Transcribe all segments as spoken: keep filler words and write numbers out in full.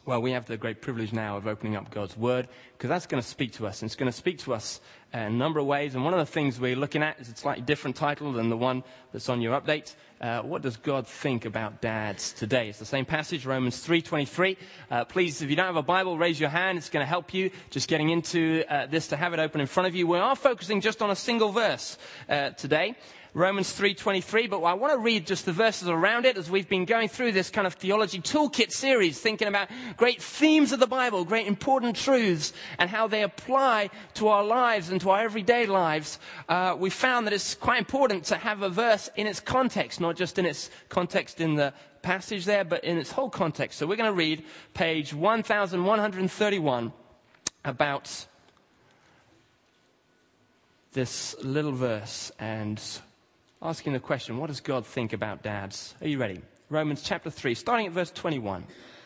Well, we have the great privilege now of opening up God's Word, because that's going to speak to us. And it's going to speak to us in a number of ways. And one of the things we're looking at is a slightly different title than the one that's on your update. Uh, what does God think about dads today? It's the same passage, Romans three twenty-three. Uh, please, if you don't have a Bible, raise your hand. It's going to help you just getting into uh, this to have it open in front of you. We are focusing just on a single verse uh, today. Romans three twenty-three, but I want to read just the verses around it as we've been going through this kind of theology toolkit series, thinking about great themes of the Bible, great important truths, and how they apply to our lives and to our everyday lives. Uh, we found that it's quite important to have a verse in its context, not just in its context in the passage there, but in its whole context. So we're going to read page one thousand one hundred thirty-one about this little verse and asking the question, what does God think about dads? Are you ready? Romans chapter three, starting at verse twenty-one.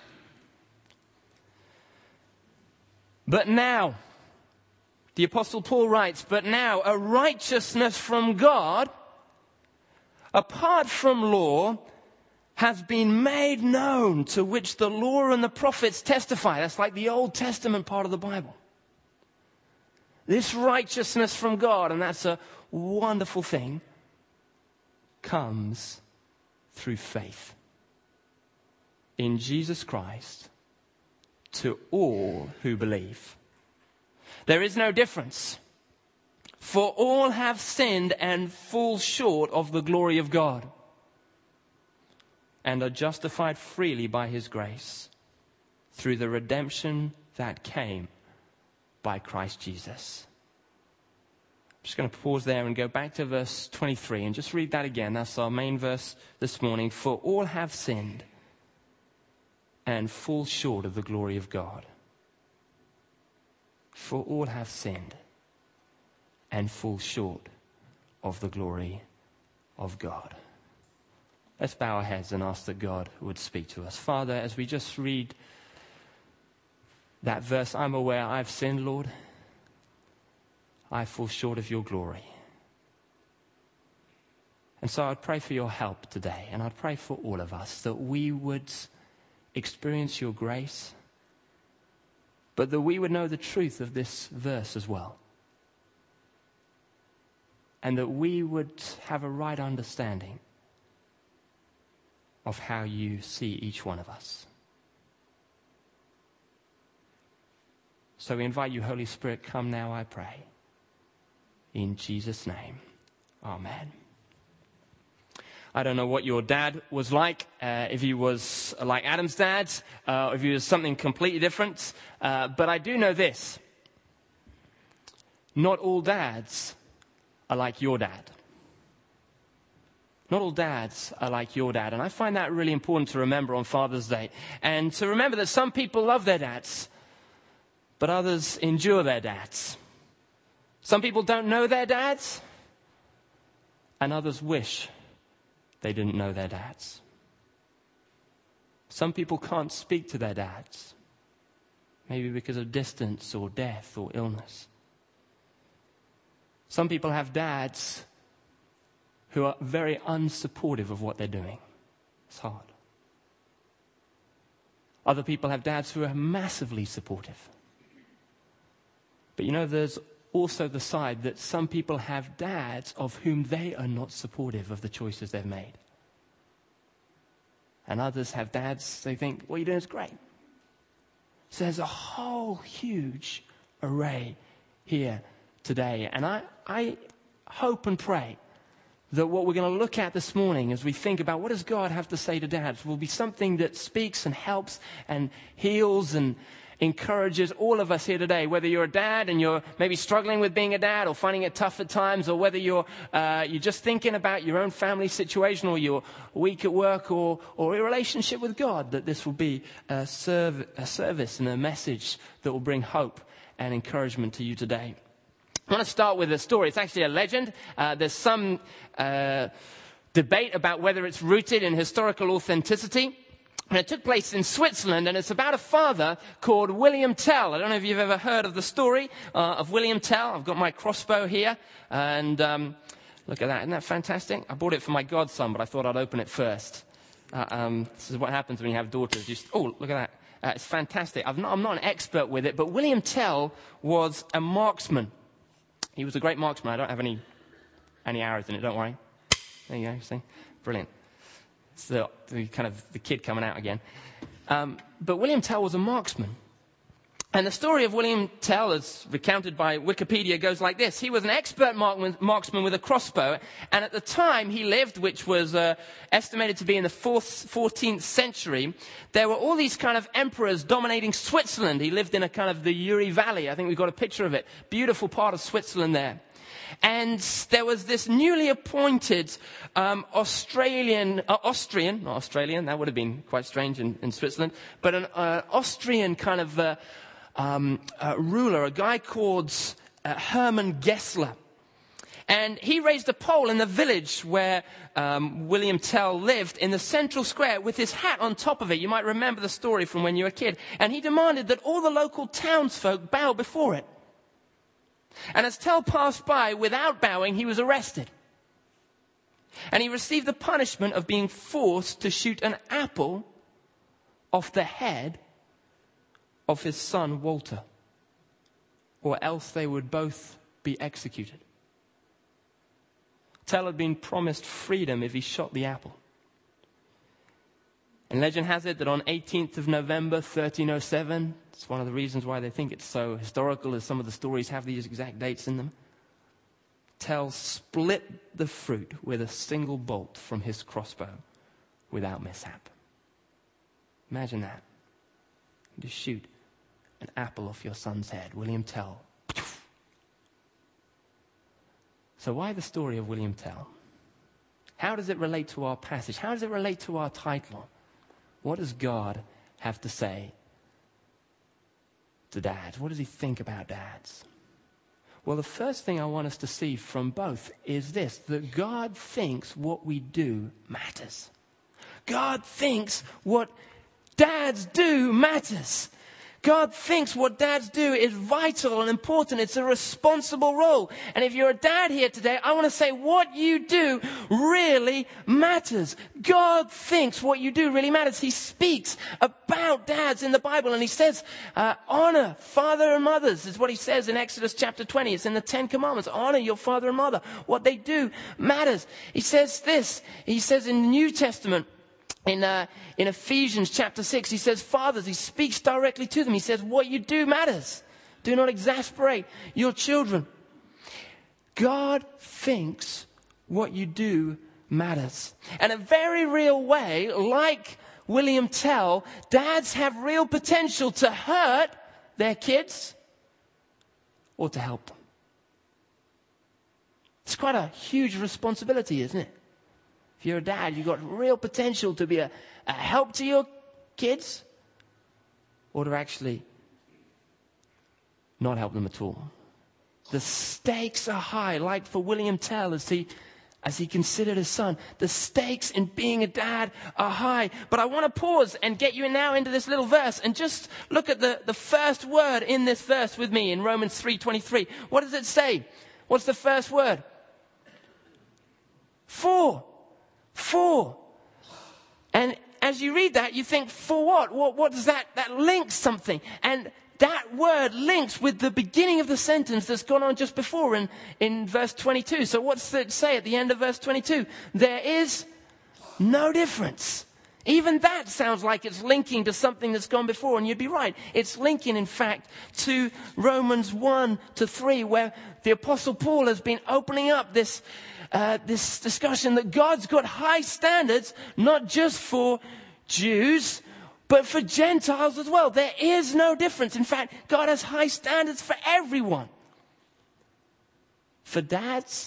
But now, the Apostle Paul writes, but now a righteousness from God, apart from law, has been made known, to which the law and the prophets testify. That's like the Old Testament part of the Bible. This righteousness from God, and that's a wonderful thing, comes through faith in Jesus Christ to all who believe. There is no difference, for all have sinned and fall short of the glory of God, and are justified freely by his grace through the redemption that came by Christ Jesus. I'm just going to pause there and go back to verse twenty-three and just read that again. That's our main verse this morning. For all have sinned and fall short of the glory of God. For all have sinned and fall short of the glory of God. Let's bow our heads and ask that God would speak to us. Father, as we just read that verse, I'm aware I've sinned, Lord. I fall short of your glory. And so I'd pray for your help today, and I'd pray for all of us that we would experience your grace, but that we would know the truth of this verse as well. And that we would have a right understanding of how you see each one of us. So we invite you, Holy Spirit, come now, I pray. In Jesus' name, amen. I don't know what your dad was like, uh, if he was like Adam's dad, uh, if he was something completely different. Uh, but I do know this. Not all dads are like your dad. Not all dads are like your dad. And I find that really important to remember on Father's Day. And to remember that some people love their dads, but others endure their dads. Some people don't know their dads, and others wish they didn't know their dads. Some people can't speak to their dads, maybe because of distance or death or illness. Some people have dads who are very unsupportive of what they're doing. It's hard. Other people have dads who are massively supportive. But you know, there's also the side that some people have dads of whom they are not supportive of the choices they've made. And others have dads, they think, what you're doing is great. So there's a whole huge array here today. And I, I hope and pray that what we're going to look at this morning as we think about what does God have to say to dads will be something that speaks and helps and heals and encourages all of us here today, whether you're a dad and you're maybe struggling with being a dad or finding it tough at times, or whether you're uh, you're just thinking about your own family situation, or you're weak at work, or or a relationship with God, that this will be a, serv- a service and a message that will bring hope and encouragement to you today. I want to start with a story. It's actually a legend. Uh, there's some uh, debate about whether it's rooted in historical authenticity. And it took place in Switzerland, and it's about a father called William Tell. I don't know if you've ever heard of the story uh, of William Tell. I've got my crossbow here, and um, look at that. Isn't that fantastic? I bought it for my godson, but I thought I'd open it first. Uh, um, this is what happens when you have daughters. You st- oh, look at that. Uh, it's fantastic. I've not, I'm not an expert with it, but William Tell was a marksman. He was a great marksman. I don't have any any arrows in it, don't worry. There you go, see? Brilliant. It's the, the kind of the kid coming out again. Um, but William Tell was a marksman. And the story of William Tell, as recounted by Wikipedia, goes like this. He was an expert marksman with a crossbow, and at the time he lived, which was uh, estimated to be in the fourth, fourteenth century, there were all these kind of emperors dominating Switzerland. He lived in a kind of the Uri Valley. I think we've got a picture of it. Beautiful part of Switzerland there. And there was this newly appointed um, Australian, uh, Austrian, not Australian, that would have been quite strange in, in Switzerland, but an uh, Austrian kind of uh, um, uh, ruler, a guy called uh, Hermann Gessler. And he raised a pole in the village where um, William Tell lived in the central square with his hat on top of it. You might remember the story from when you were a kid. And he demanded that all the local townsfolk bow before it. And as Tell passed by without bowing, he was arrested. And he received the punishment of being forced to shoot an apple off the head of his son Walter, or else they would both be executed. Tell had been promised freedom if he shot the apple. And legend has it that on eighteenth of November, thirteen oh seven, it's one of the reasons why they think it's so historical, as some of the stories have these exact dates in them, Tell split the fruit with a single bolt from his crossbow without mishap. Imagine that. Just shoot an apple off your son's head. William Tell. So why the story of William Tell? How does it relate to our passage? How does it relate to our title? What does God have to say to dads? What does he think about dads? Well, the first thing I want us to see from both is this, that God thinks what we do matters. God thinks what dads do matters. God thinks what dads do is vital and important. It's a responsible role. And if you're a dad here today, I want to say what you do really matters. God thinks what you do really matters. He speaks about dads in the Bible, and he says, uh, honor father and mothers is what he says in Exodus chapter twenty. It's in the Ten Commandments. Honor your father and mother. What they do matters. He says this. He says in the New Testament, In uh, in Ephesians chapter six, he says, fathers, he speaks directly to them. He says, what you do matters. Do not exasperate your children. God thinks what you do matters. And in a very real way, like William Tell, dads have real potential to hurt their kids or to help them. It's quite a huge responsibility, isn't it? If you're a dad, you've got real potential to be a, a help to your kids or to actually not help them at all. The stakes are high, like for William Tell as he, as he considered his son. The stakes in being a dad are high. But I want to pause and get you now into this little verse and just look at the, the first word in this verse with me in Romans three twenty-three. What does it say? What's the first word? For. For. And as you read that, you think, for what? What, what does that, that links something? And that word links with the beginning of the sentence that's gone on just before in, in verse twenty-two. So what's it say at the end of verse twenty-two? There is no difference. Even that sounds like it's linking to something that's gone before, and you'd be right. It's linking, in fact, to Romans one to three, where the Apostle Paul has been opening up this uh, this discussion that God's got high standards, not just for Jews, but for Gentiles as well. There is no difference. In fact, God has high standards for everyone. For dads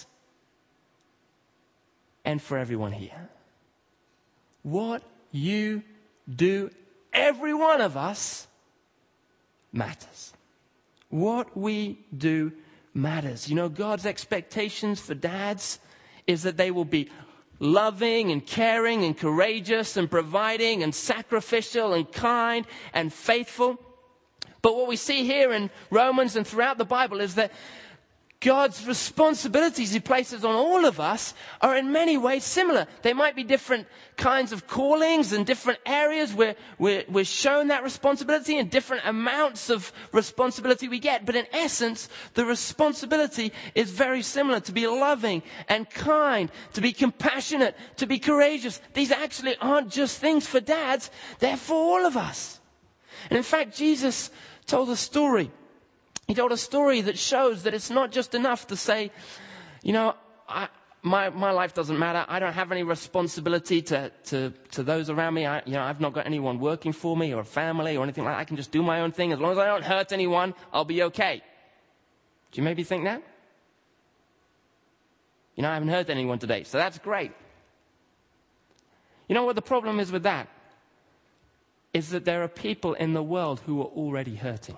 and for everyone here. What you do, every one of us, matters. What we do matters. You know, God's expectations for dads is that they will be loving and caring and courageous and providing and sacrificial and kind and faithful. But what we see here in Romans and throughout the Bible is that God's responsibilities he places on all of us are in many ways similar. They might be different kinds of callings and different areas where we're, we're shown that responsibility and different amounts of responsibility we get. But in essence, the responsibility is very similar: to be loving and kind, to be compassionate, to be courageous. These actually aren't just things for dads, they're for all of us. And in fact, Jesus told a story. He told a story that shows that it's not just enough to say, you know, I, my my life doesn't matter. I don't have any responsibility to, to, to those around me. I, you know, I've not got anyone working for me or a family or anything like that. I can just do my own thing. As long as I don't hurt anyone, I'll be okay. Do you maybe think that? You know, I haven't hurt anyone today, so that's great. You know what the problem is with that? Is that there are people in the world who are already hurting.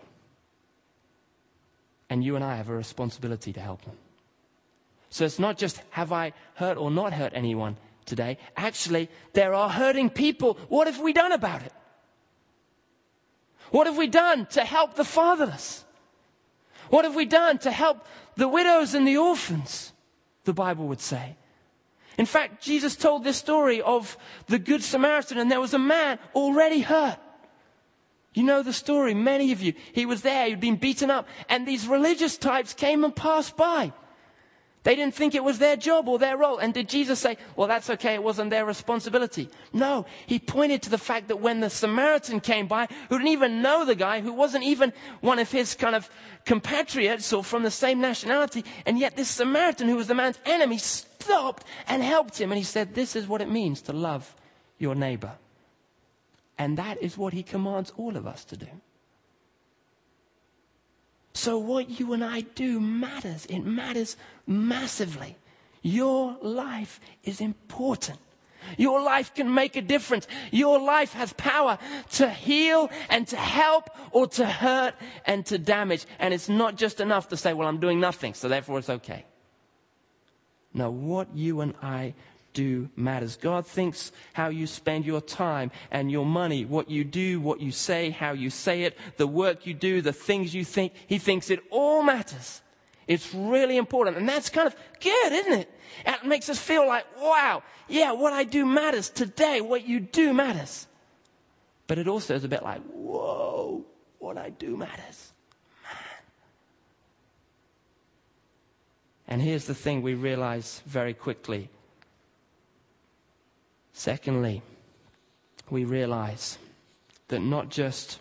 And you and I have a responsibility to help them. So it's not just have I hurt or not hurt anyone today. Actually, there are hurting people. What have we done about it? What have we done to help the fatherless? What have we done to help the widows and the orphans? The Bible would say. In fact, Jesus told this story of the Good Samaritan, and there was a man already hurt. You know the story, many of you. He was there, he'd been beaten up, and these religious types came and passed by. They didn't think it was their job or their role. And did Jesus say, well, that's okay, it wasn't their responsibility? No, he pointed to the fact that when the Samaritan came by, who didn't even know the guy, who wasn't even one of his kind of compatriots or from the same nationality, and yet this Samaritan, who was the man's enemy, stopped and helped him. And he said, this is what it means to love your neighbor. And that is what he commands all of us to do. So what you and I do matters. It matters massively. Your life is important. Your life can make a difference. Your life has power to heal and to help or to hurt and to damage. And it's not just enough to say, well, I'm doing nothing, so therefore it's okay. No, what you and I do matters. God thinks how you spend your time and your money, what you do, what you say, how you say it, the work you do, the things you think. He thinks it all matters. It's really important. And that's kind of good, isn't it? It makes us feel like, wow, yeah, what I do matters today. What you do matters. But it also is a bit like, whoa, what I do matters. Man. And here's the thing we realize very quickly. Secondly, we realize that not just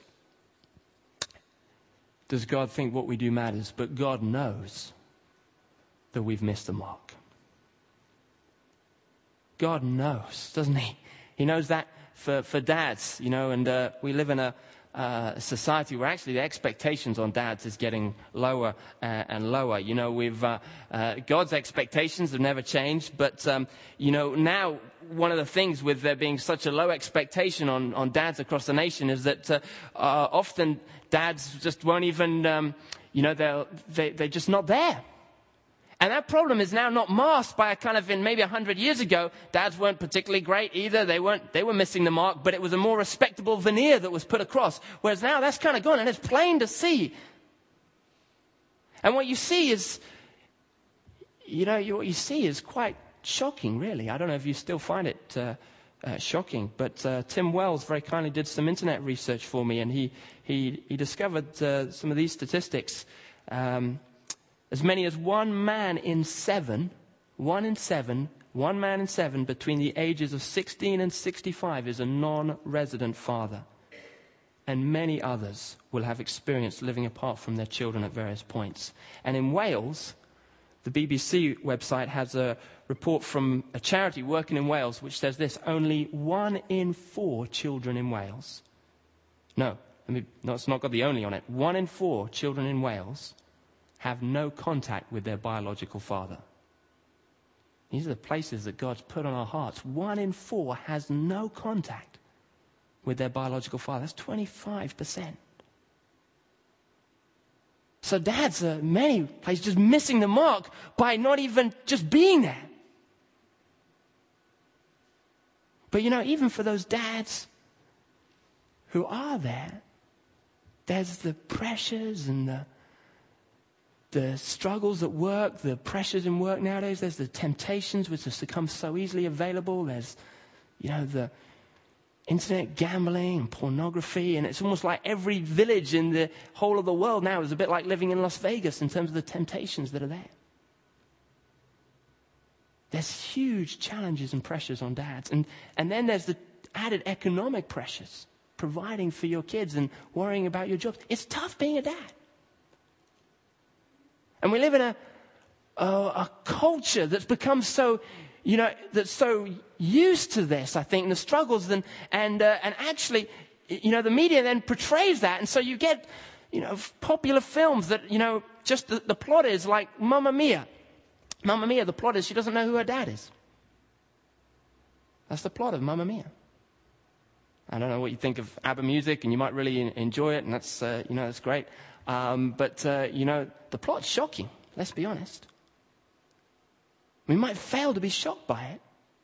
does God think what we do matters, but God knows that we've missed the mark. God knows, doesn't he? He knows that for, for dads, you know, and uh, we live in a uh, society where actually the expectations on dads is getting lower uh, and lower. You know, we've uh, uh, God's expectations have never changed, but, um, you know, now one of the things with there being such a low expectation on, on dads across the nation is that uh, uh, often dads just won't even, um, you know, they're, they, they're just not there. And that problem is now not masked by a kind of, in maybe a hundred years ago, dads weren't particularly great either. They weren't, they were missing the mark, but it was a more respectable veneer that was put across. Whereas now that's kind of gone and it's plain to see. And what you see is, you know, you, what you see is quite shocking, really. I don't know if you still find it uh, uh, shocking, but uh, Tim Wells very kindly did some internet research for me, and he he, he discovered uh, some of these statistics. Um, as many as one man in seven, one in seven, one man in seven between the ages of sixteen and sixty-five is a non-resident father. And many others will have experienced living apart from their children at various points. And in Wales, the B B C website has a report from a charity working in Wales which says this: only one in four children in Wales, no, I mean, no, it's not got the only on it, one in four children in Wales have no contact with their biological father. These are the places that God's put on our hearts. One in four has no contact with their biological father. That's twenty-five percent. So dads are many places just missing the mark by not even just being there. But you know, even for those dads who are there, there's the pressures and the the struggles at work, the pressures in work nowadays. There's the temptations which have become so easily available. There's, you know, the internet gambling and pornography. And it's almost like every village in the whole of the world now is a bit like living in Las Vegas in terms of the temptations that are there. There's huge challenges and pressures on dads. And, and then there's the added economic pressures, providing for your kids and worrying about your jobs. It's tough being a dad. And we live in a, a, a culture that's become so, you know, that's so used to this, I think, and the struggles. And, and, uh, and actually, you know, the media then portrays that. And so you get, you know, popular films that, you know, just the, the plot is like Mamma Mia. Mamma Mia, the plot is she doesn't know who her dad is. That's the plot of Mamma Mia. I don't know what you think of ABBA music, and you might really enjoy it, and that's, uh, you know, that's great. Um, but, uh, you know, the plot's shocking, let's be honest. We might fail to be shocked by it.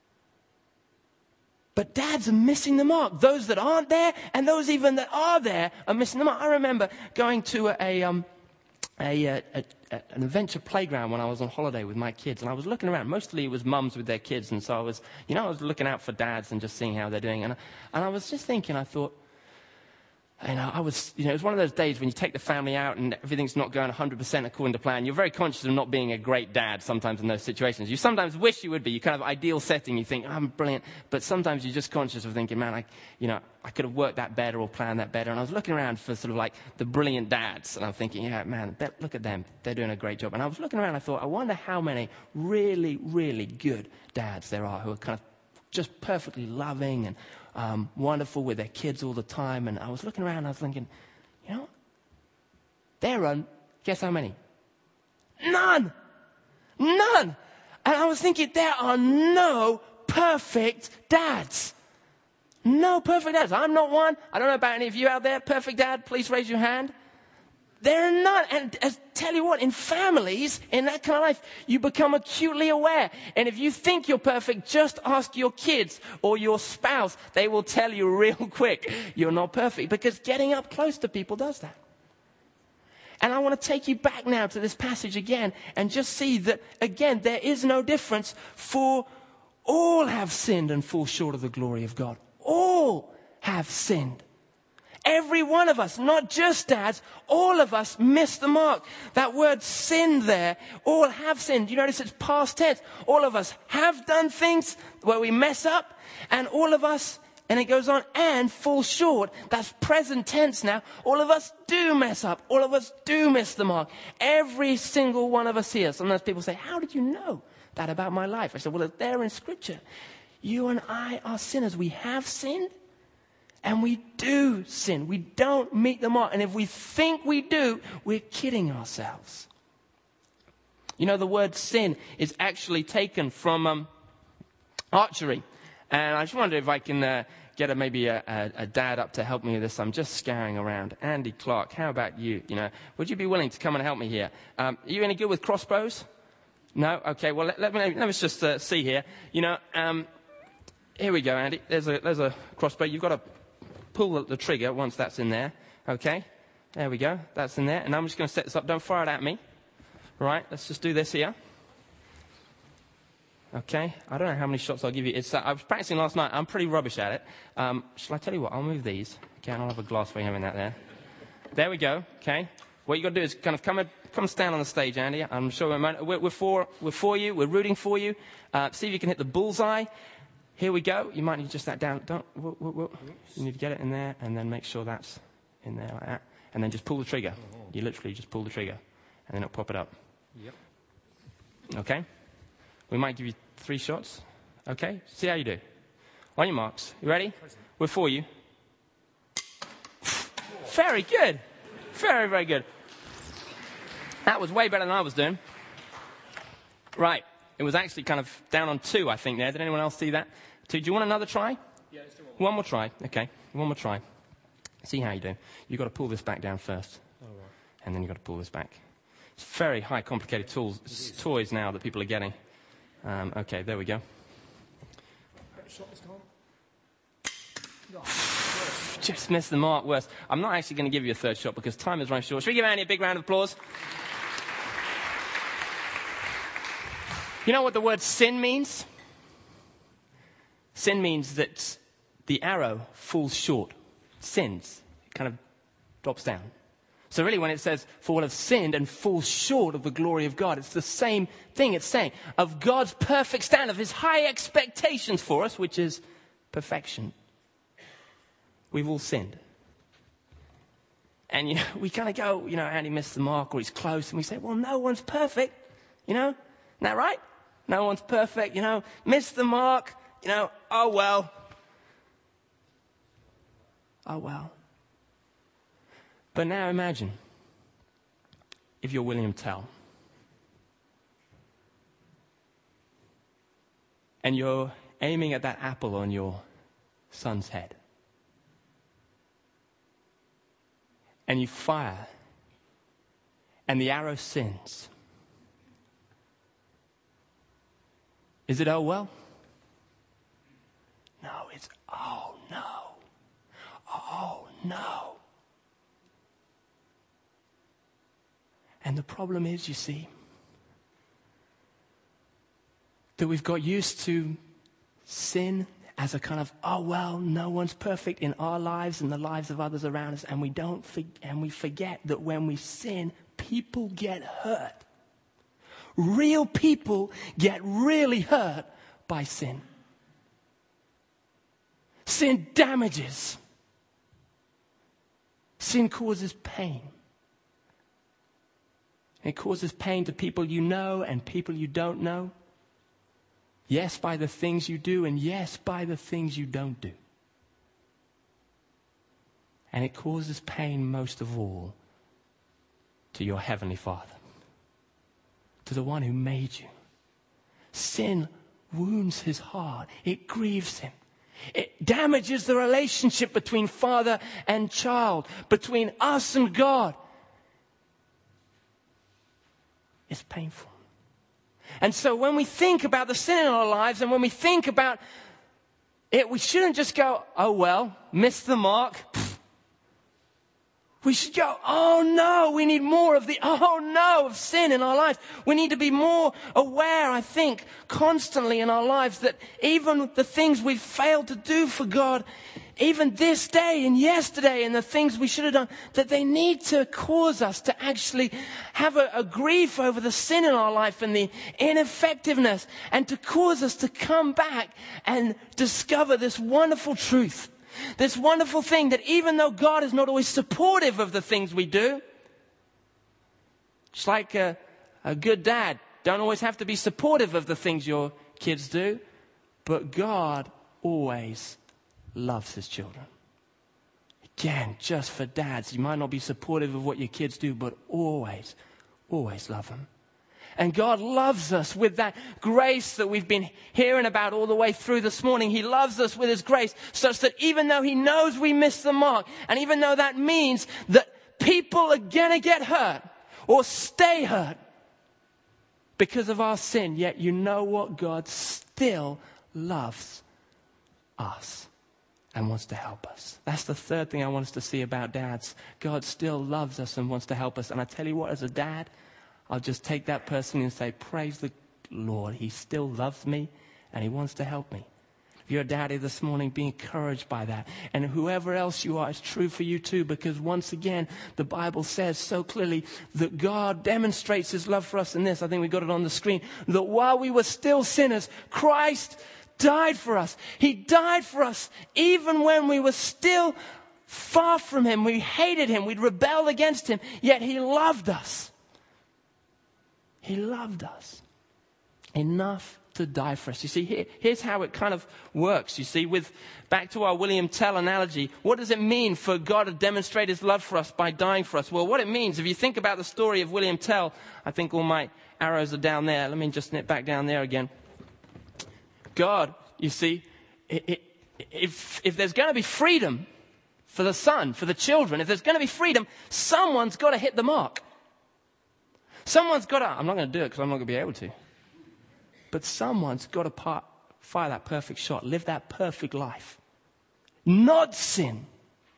But dads are missing the mark. Those that aren't there, and those even that are there, are missing the mark. I remember going to a... a um, A, a, a, an adventure playground when I was on holiday with my kids, and I was looking around. Mostly it was mums with their kids, and so I was, you know, I was looking out for dads and just seeing how they're doing. And, and I was just thinking, I thought, you know, I was, you know, it was one of those days when you take the family out and everything's not going one hundred percent according to plan. You're very conscious of not being a great dad sometimes in those situations. You sometimes wish you would be. You kind of ideal setting. You think, oh, I'm brilliant. But sometimes you're just conscious of thinking, man, I, you know, I could have worked that better or planned that better. And I was looking around for sort of like the brilliant dads. And I'm thinking, yeah, man, that, look at them. They're doing a great job. And I was looking around, I thought, I wonder how many really, really good dads there are who are kind of just perfectly loving and um, wonderful with their kids all the time. And I was looking around and I was thinking, you know, there are, guess how many? None! None! And I was thinking, there are no perfect dads. No perfect dads. I'm not one. I don't know about any of you out there. Perfect dad, please raise your hand. There are none. And I tell you what, in families, in that kind of life, you become acutely aware. And if you think you're perfect, just ask your kids or your spouse. They will tell you real quick you're not perfect, because getting up close to people does that. And I want to take you back now to this passage again and just see that, again, there is no difference, for all have sinned and fall short of the glory of God. All have sinned. Every one of us, not just dads, all of us miss the mark. That word sin there, all have sinned. You notice it's past tense. All of us have done things where we mess up, and all of us, and it goes on, and fall short. That's present tense now. All of us do mess up. All of us do miss the mark. Every single one of us here. Sometimes people say, how did you know that about my life? I said, well, it's there in Scripture. You and I are sinners. We have sinned. And we do sin. We don't meet the mark. And if we think we do, we're kidding ourselves. You know, the word sin is actually taken from um, archery. And I just wonder if I can uh, get a, maybe a, a, a dad up to help me with this. I'm just scouring around. Andy Clark, how about you? You know, would you be willing to come and help me here? Um, are you any good with crossbows? No? Okay, well, let, let, me, let us just uh, see here. You know, um, here we go, Andy. There's a, there's a crossbow. You've got to pull the trigger once that's in there. Okay, there we go. That's in there. And I'm just going to set this up. Don't fire it at me. Right, let's just do this here. Okay, I don't know how many shots I'll give you. It's, uh, I was practicing last night. I'm pretty rubbish at it. Um, shall I tell you what? I'll move these. Okay, and I'll have a glass for you having that there. There we go. Okay, what you got to do is kind of come and come stand on the stage, Andy. I'm sure we're, we're, we're for we're for you. We're rooting for you. Uh, see if you can hit the bullseye. Here we go. You might need just that down. Don't. Whoa, whoa, whoa. You need to get it in there, and then make sure that's in there like that, and then just pull the trigger. You literally just pull the trigger, and then it'll pop it up. Yep. Okay. We might give you three shots. Okay. See how you do. On your marks. You ready? We're for you. Very good. Very, very good. That was way better than I was doing. Right. It was actually kind of down on two, I think, there. Did anyone else see that? Two. Do you want another try? Yeah, let's do one. One more try. Okay. One more try. See how you do. You've got to pull this back down first. Oh, right. And then you've got to pull this back. It's very high, complicated tools, toys now that people are getting. Um, okay, there we go. Better shot this time. No. Just missed the mark worse. I'm not actually going to give you a third shot because time is running short. Should we give Andy a big round of applause? You know what the word sin means? Sin means that the arrow falls short. Sins. It kind of drops down. So really when it says, for all have sinned and fall short of the glory of God, it's the same thing it's saying. Of God's perfect standard, of his high expectations for us, which is perfection. We've all sinned. And, you know, we kind of go, you know, Andy missed the mark or he's close. And we say, well, no one's perfect. You know, isn't that right? No one's perfect, you know, missed the mark, you know, oh well. Oh well. But now imagine if you're William Tell and you're aiming at that apple on your son's head and you fire and the arrow sins. Is it oh well? No, it's oh no. Oh no. And the problem is, you see, that we've got used to sin as a kind of, oh well, no one's perfect in our lives and the lives of others around us, and we don't for, and we forget that when we sin, people get hurt. Real people get really hurt by sin. Sin damages. Sin causes pain. It causes pain to people you know and people you don't know. Yes, by the things you do, and yes, by the things you don't do. And it causes pain most of all to your Heavenly Father, to the one who made you. Sin wounds his heart. It grieves him. It damages the relationship between father and child, between us and God. It's painful. And so when we think about the sin in our lives and when we think about it, we shouldn't just go, oh well, missed the mark. We should go, oh no, we need more of the, oh no, of sin in our lives. We need to be more aware, I think, constantly in our lives that even the things we've failed to do for God, even this day and yesterday and the things we should have done, that they need to cause us to actually have a, a grief over the sin in our life and the ineffectiveness, and to cause us to come back and discover this wonderful truth. This wonderful thing that even though God is not always supportive of the things we do, just like a, a good dad, don't always have to be supportive of the things your kids do, but God always loves his children. Again, just for dads, you might not be supportive of what your kids do, but always, always love them. And God loves us with that grace that we've been hearing about all the way through this morning. He loves us with his grace such that even though he knows we missed the mark, and even though that means that people are going to get hurt or stay hurt because of our sin, yet you know what? God still loves us and wants to help us. That's the third thing I want us to see about dads. God still loves us and wants to help us. And I tell you what, as a dad, I'll just take that person and say, praise the Lord. He still loves me and he wants to help me. If you're a daddy this morning, be encouraged by that. And whoever else you are, it's true for you too, because once again, the Bible says so clearly that God demonstrates his love for us in this. I think we got it on the screen. That while we were still sinners, Christ died for us. He died for us even when we were still far from him. We hated him. We'd rebelled against him. Yet he loved us. He loved us enough to die for us. You see, here, here's how it kind of works. You see, with back to our William Tell analogy, what does it mean for God to demonstrate his love for us by dying for us? Well, what it means, if you think about the story of William Tell, I think all my arrows are down there. Let me just knit back down there again. God, you see, it, it, if, if there's going to be freedom for the son, for the children, if there's going to be freedom, someone's got to hit the mark. Someone's got to, I'm not going to do it because I'm not going to be able to. But someone's got to part, fire that perfect shot, live that perfect life. Not sin.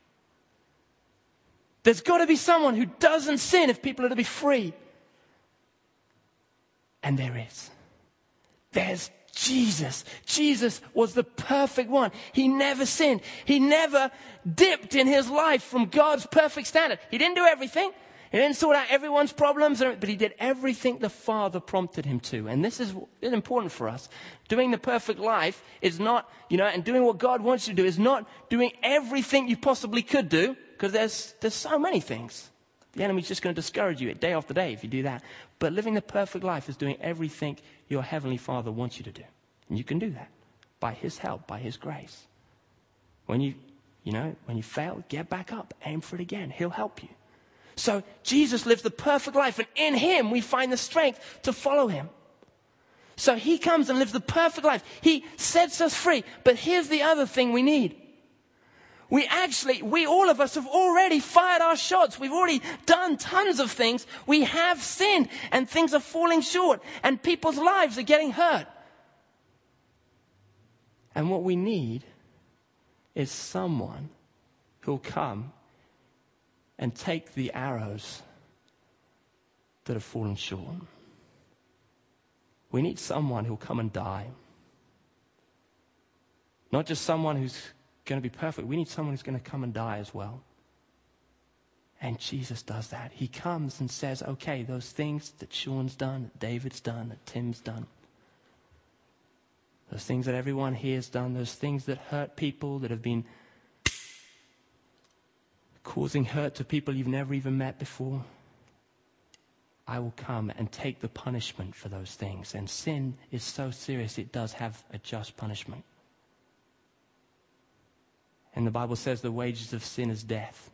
There's got to be someone who doesn't sin if people are to be free. And there is. there's Jesus. Jesus was the perfect one. He never sinned. He never dipped in his life from God's perfect standard. He didn't do everything. He didn't sort out everyone's problems, but he did everything the Father prompted him to. And this is important for us. Doing the perfect life is not, you know, and doing what God wants you to do is not doing everything you possibly could do, because there's there's so many things. The enemy's just going to discourage you day after day if you do that. But living the perfect life is doing everything your Heavenly Father wants you to do. And you can do that by his help, by his grace. When you, you know, when you fail, get back up, aim for it again. He'll help you. So Jesus lived the perfect life, and in him we find the strength to follow him. So he comes and lives the perfect life. He sets us free. But here's the other thing we need. We actually, we all of us have already fired our shots. We've already done tons of things. We have sinned, and things are falling short, and people's lives are getting hurt. And what we need is someone who'll come and take the arrows that have fallen short. We need someone who'll come and die. Not just someone who's going to be perfect. We need someone who's going to come and die as well. And Jesus does that. He comes and says, okay, those things that Sean's done, that David's done, that Tim's done, those things that everyone here has done, those things that hurt people, that have been causing hurt to people you've never even met before, I will come and take the punishment for those things. And sin is so serious, it does have a just punishment. And the Bible says the wages of sin is death.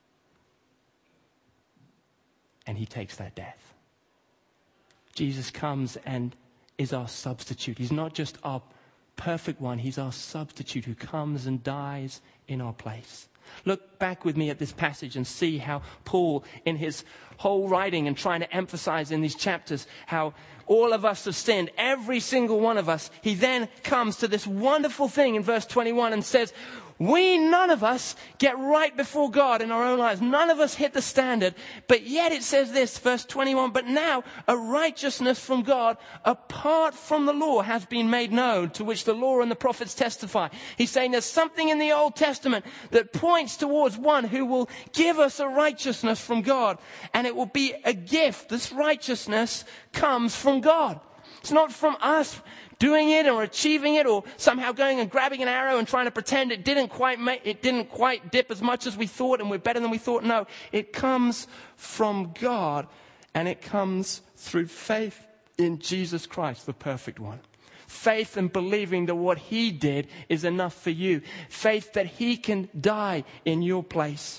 And he takes that death. Jesus comes and is our substitute. He's not just our perfect one. He's our substitute who comes and dies in our place. Look back with me at this passage and see how Paul, in his whole writing and trying to emphasize in these chapters, how all of us have sinned, every single one of us. He then comes to this wonderful thing in verse twenty-one and says, we, none of us, get right before God in our own lives. None of us hit the standard. But yet it says this, verse twenty-one, but now a righteousness from God apart from the law has been made known, to which the law and the prophets testify. He's saying there's something in the Old Testament that points towards one who will give us a righteousness from God. And it will be a gift. This righteousness comes from God. It's not from us doing it or achieving it or somehow going and grabbing an arrow and trying to pretend it didn't quite make, it didn't quite dip as much as we thought and we're better than we thought. No, it comes from God, and it comes through faith in Jesus Christ, the perfect one. Faith in believing that what he did is enough for you. Faith that he can die in your place.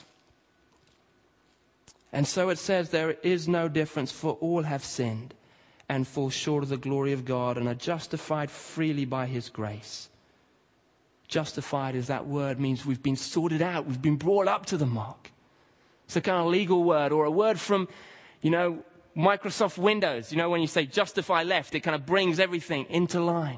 And so it says there is no difference, for all have sinned and fall short of the glory of God and are justified freely by his grace. Justified is that word, means we've been sorted out. We've been brought up to the mark. It's a kind of legal word, or a word from, you know, Microsoft Windows. You know, when you say justify left, it kind of brings everything into line.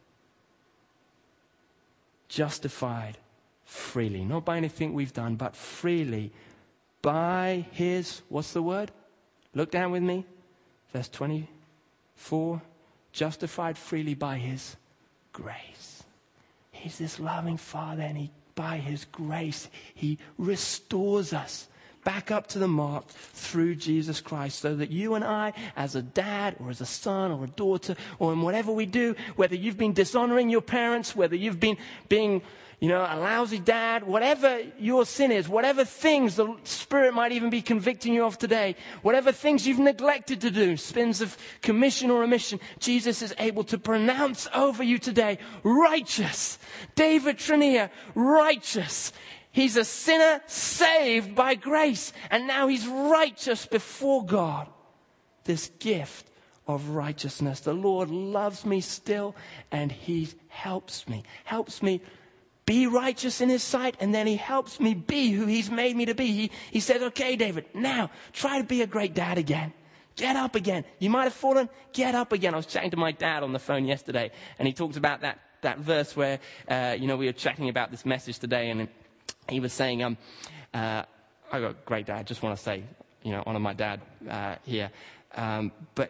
Justified freely. Not by anything we've done, but freely by his, what's the word? Look down with me. Verse twenty. For justified freely by his grace. He's this loving Father, and he, by his grace, he restores us back up to the mark through Jesus Christ, so that you and I, as a dad or as a son or a daughter, or in whatever we do, whether you've been dishonoring your parents, whether you've been being, you know, a lousy dad, whatever your sin is, whatever things the Spirit might even be convicting you of today, whatever things you've neglected to do, sins of commission or omission, Jesus is able to pronounce over you today, righteous. David Trenier, righteous. He's a sinner saved by grace, and now he's righteous before God. This gift of righteousness. The Lord loves me still, and he helps me. Helps me be righteous in his sight, and then he helps me be who he's made me to be. He, he says, okay, David, now try to be a great dad again. Get up again. You might have fallen. Get up again. I was chatting to my dad on the phone yesterday, and he talked about that, that verse where, uh, you know, we were chatting about this message today, and he was saying, um, uh, I got a great dad. Just want to say, you know, honor my dad uh, here. Um, but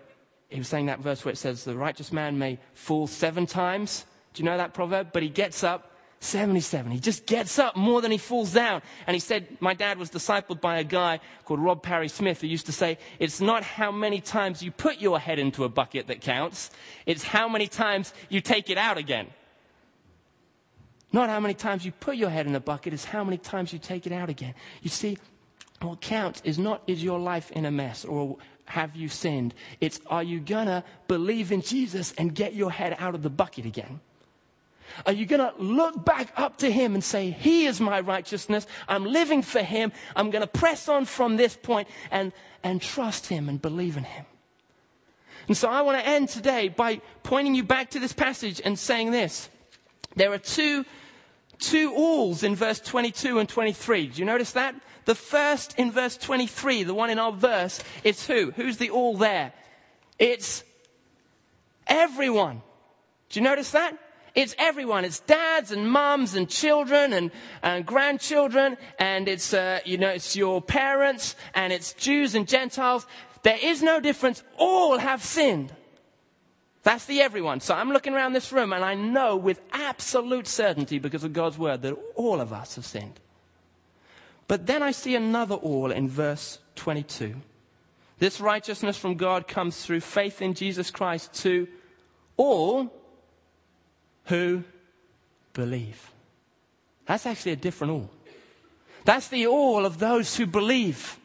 he was saying that verse where it says the righteous man may fall seven times. Do you know that proverb? But he gets up seventy-seven. He just gets up more than he falls down. And he said, my dad was discipled by a guy called Rob Parry Smith who used to say, it's not how many times you put your head into a bucket that counts. It's how many times you take it out again. Not how many times you put your head in the bucket, it's how many times you take it out again. You see, what counts is not, is your life in a mess or have you sinned? It's, are you gonna believe in Jesus and get your head out of the bucket again? Are you going to look back up to him and say, he is my righteousness. I'm living for him. I'm going to press on from this point and, and trust him and believe in him. And so I want to end today by pointing you back to this passage and saying this. There are two, two alls in verse twenty-two and twenty-three. Do you notice that? The first in verse twenty-three, the one in our verse, is who? Who's the all there? It's everyone. Do you notice that? It's everyone. It's dads and mums and children and, and grandchildren. And it's, uh, you know, it's your parents and it's Jews and Gentiles. There is no difference. All have sinned. That's the everyone. So I'm looking around this room and I know with absolute certainty because of God's word that all of us have sinned. But then I see another all in verse twenty-two. This righteousness from God comes through faith in Jesus Christ to all who believe. That's actually a different all. That's the all of those who believe.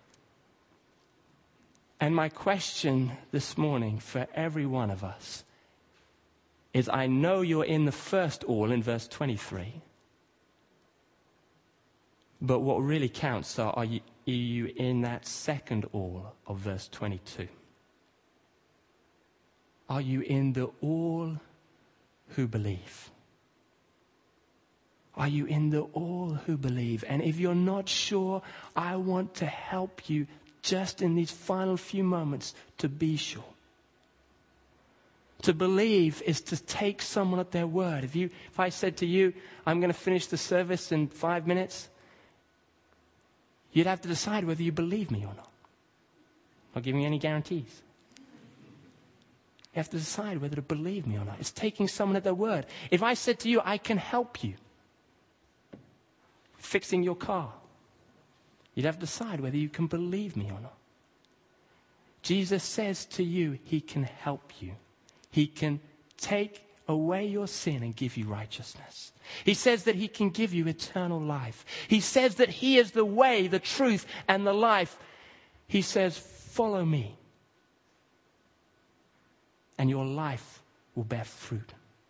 And my question this morning for every one of us is, I know you're in the first all in verse twenty-three. But what really counts are, are you, are you in that second all of verse twenty-two? Are you in the all who believe? Are you in the all who believe? And if you're not sure, I want to help you just in these final few moments to be sure. To believe is to take someone at their word. If you, if I said to you, I'm going to finish the service in five minutes, you'd have to decide whether you believe me or not. I'm not giving you any guarantees. You have to decide whether to believe me or not. It's taking someone at their word. If I said to you, I can help you fixing your car, you'd have to decide whether you can believe me or not. Jesus says to you, he can help you. He can take away your sin and give you righteousness. He says that he can give you eternal life. He says that he is the way, the truth, and the life. He says, follow me. And your life will bear fruit.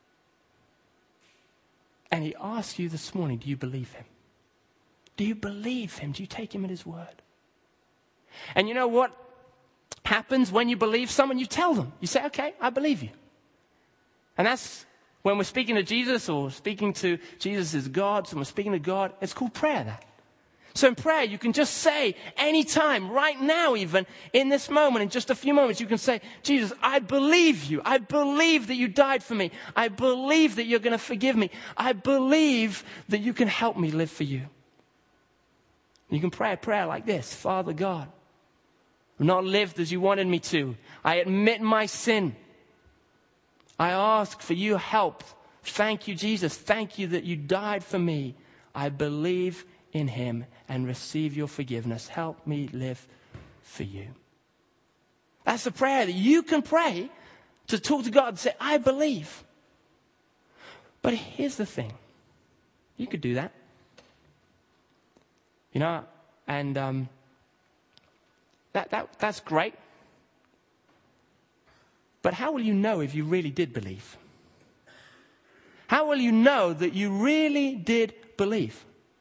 And he asks you this morning, do you believe him? Do you believe him? Do you take him at his word? And you know what happens when you believe someone? You tell them. You say, okay, I believe you. And that's when we're speaking to Jesus or speaking to Jesus as God, so we're speaking to God, it's called prayer, that. So in prayer, you can just say anytime, right now even, in this moment, in just a few moments, you can say, Jesus, I believe you. I believe that you died for me. I believe that you're going to forgive me. I believe that you can help me live for you. You can pray a prayer like this. Father God, I've not lived as you wanted me to. I admit my sin. I ask for your help. Thank you, Jesus. Thank you that you died for me. I believe in him and receive your forgiveness. Help me live for you. That's a prayer that you can pray to talk to God and say, I believe. But here's the thing. You could do that. You know, and um, that, that that's great. But how will you know if you really did believe? How will you know that you really did believe?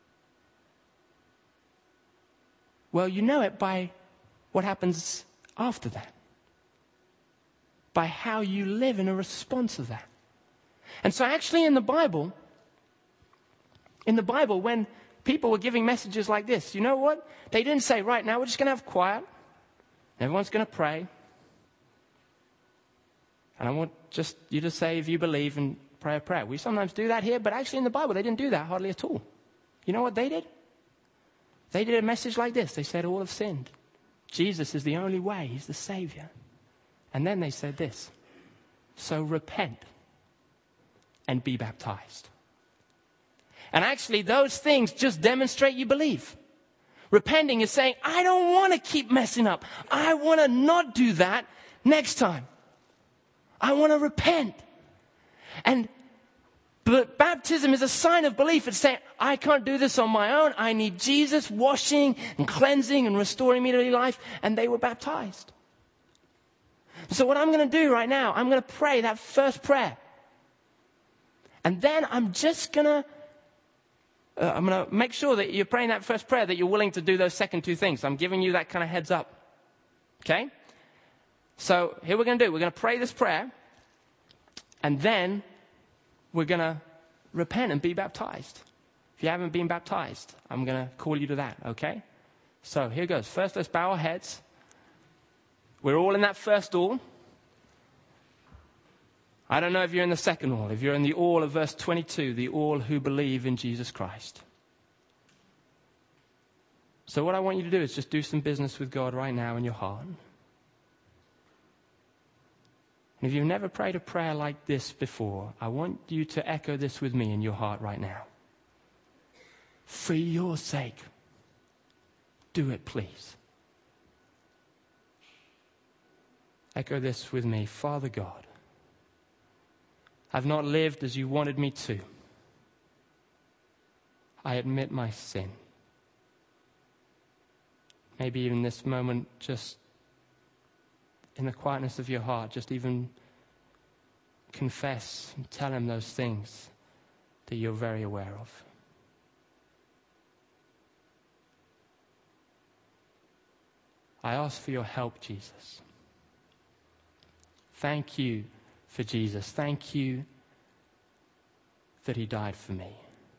Well, you know it by what happens after that. By how you live in a response to that. And so actually in the Bible, in the Bible, when people were giving messages like this, you know what? They didn't say, right, now we're just going to have quiet. Everyone's going to pray. And I want just you to say if you believe and pray a prayer. We sometimes do that here, but actually in the Bible, they didn't do that hardly at all. You know what they did? They did a message like this. They said all have sinned. Jesus is the only way. He's the Savior. And then they said this, so repent and be baptized. And actually, those things just demonstrate you believe. Repenting is saying, I don't want to keep messing up. I want to not do that next time. I want to repent. And but baptism is a sign of belief. It's saying, I can't do this on my own. I need Jesus washing and cleansing and restoring me to life. And they were baptized. So what I'm going to do right now, I'm going to pray that first prayer. And then I'm just going to, uh, I'm going to make sure that you're praying that first prayer, that you're willing to do those second two things. I'm giving you that kind of heads up. Okay? So here we're going to do, we're going to pray this prayer. And then we're going to repent and be baptized. If you haven't been baptized, I'm going to call you to that, okay? So here goes. First, let's bow our heads. We're all in that first all. I don't know if you're in the second all. If you're in the all of verse twenty-two, the all who believe in Jesus Christ. So what I want you to do is just do some business with God right now in your heart. And if you've never prayed a prayer like this before, I want you to echo this with me in your heart right now. For your sake, do it, please. Echo this with me. Father God, I've not lived as you wanted me to. I admit my sin. Maybe even this moment, just in the quietness of your heart, just even confess and tell him those things that you're very aware of. I ask for your help, Jesus. Thank you for Jesus. Thank you that he died for me.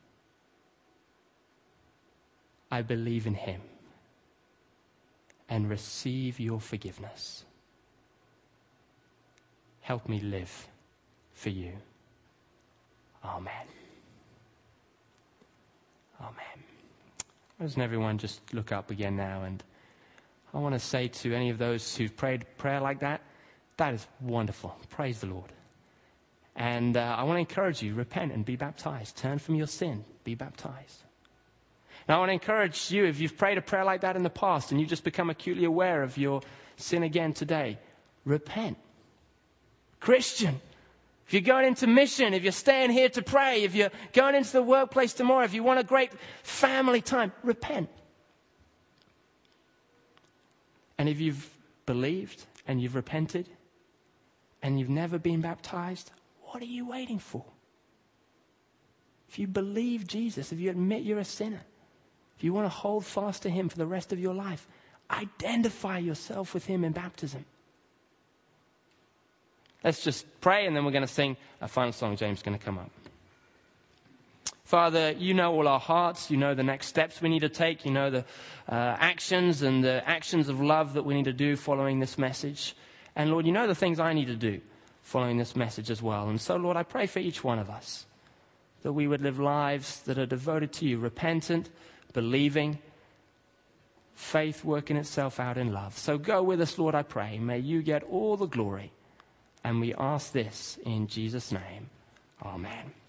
I believe in him and receive your forgiveness. Help me live for you. Amen. Amen. Doesn't everyone just look up again now? And I want to say to any of those who've prayed prayer like that, that is wonderful. Praise the Lord. And uh, I want to encourage you, repent and be baptized. Turn from your sin, be baptized. Now I want to encourage you, if you've prayed a prayer like that in the past and you've just become acutely aware of your sin again today, repent. Christian, if you're going into mission, if you're staying here to pray, if you're going into the workplace tomorrow, if you want a great family time, repent. And if you've believed and you've repented and you've never been baptized, what are you waiting for? If you believe Jesus, if you admit you're a sinner, if you want to hold fast to him for the rest of your life, identify yourself with him in baptism. Let's just pray, and then we're going to sing a final song. James is going to come up. Father, you know all our hearts. You know the next steps we need to take. You know the uh, actions and the actions of love that we need to do following this message. And Lord, you know the things I need to do following this message as well. And so, Lord, I pray for each one of us that we would live lives that are devoted to you, repentant, believing, faith working itself out in love. So go with us, Lord, I pray. May you get all the glory. And we ask this in Jesus' name. Amen.